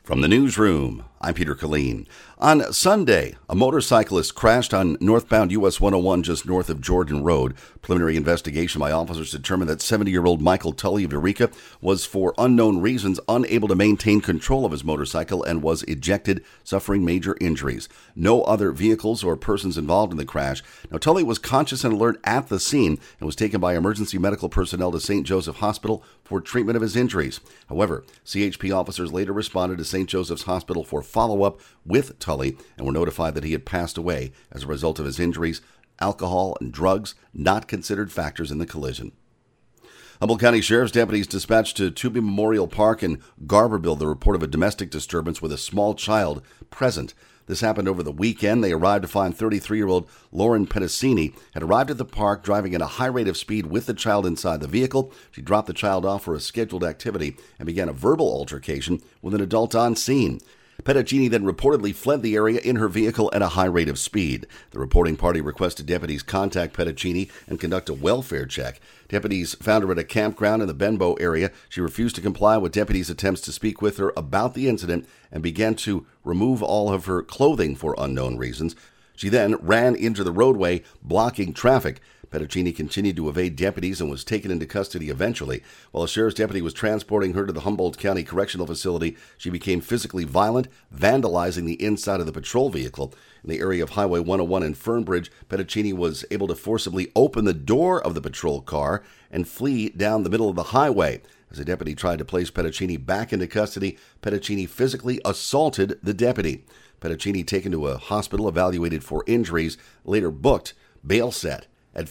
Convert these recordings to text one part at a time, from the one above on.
From the newsroom, I'm Peter Killeen. On Sunday, a motorcyclist crashed on northbound US 101 just north of Jordan Road. Preliminary investigation by officers determined that 70-year-old Michael Tully of Eureka was, for unknown reasons, unable to maintain control of his motorcycle and was ejected, suffering major injuries. No other vehicles or persons involved in the crash. Now, Tully was conscious and alert at the scene and was taken by emergency medical personnel to St. Joseph Hospital for treatment of his injuries. However, CHP officers later responded to St. Joseph's Hospital for follow-up with Tully and were notified that he had passed away as a result of his injuries. Alcohol and drugs not considered factors in the collision. Humboldt County Sheriff's deputies dispatched to Toomey Memorial Park in Garberville the report of a domestic disturbance with a small child present. This happened over the weekend. They arrived to find 33-year-old Lauren Pedicini had arrived at the park driving at a high rate of speed with the child inside the vehicle. She dropped the child off for a scheduled activity and began a verbal altercation with an adult on scene. Pedicini then reportedly fled the area in her vehicle at a high rate of speed. The reporting party requested deputies contact Pedicini and conduct a welfare check. Deputies found her at a campground in the Benbow area. She refused to comply with deputies' attempts to speak with her about the incident and began to remove all of her clothing for unknown reasons. She then ran into the roadway, blocking traffic. Pedicini continued to evade deputies and was taken into custody eventually. While a sheriff's deputy was transporting her to the Humboldt County Correctional Facility, she became physically violent, vandalizing the inside of the patrol vehicle. In the area of Highway 101 in Fernbridge, Pedicini was able to forcibly open the door of the patrol car and flee down the middle of the highway. As a deputy tried to place Pedicini back into custody, Pedicini physically assaulted the deputy. Pedicini taken to a hospital, evaluated for injuries, later booked, bail set at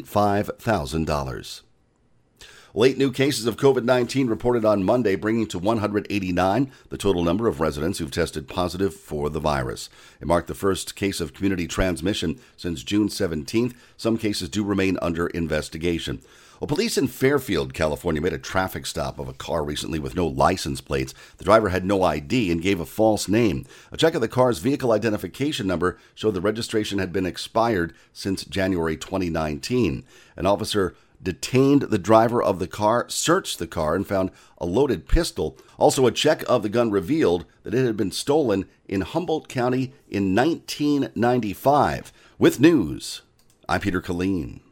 $55,000. Late new cases of COVID-19 reported on Monday, bringing to 189 the total number of residents who've tested positive for the virus. It marked the first case of community transmission since June 17th. Some cases do remain under investigation. Well, police in Fairfield, California, made a traffic stop of a car recently with no license plates. The driver had no ID and gave a false name. A check of the car's vehicle identification number showed the registration had been expired since January 2019. An officer detained the driver of the car, searched the car, and found a loaded pistol. Also, a check of the gun revealed that it had been stolen in Humboldt County in 1995. With news, I'm Peter Killeen.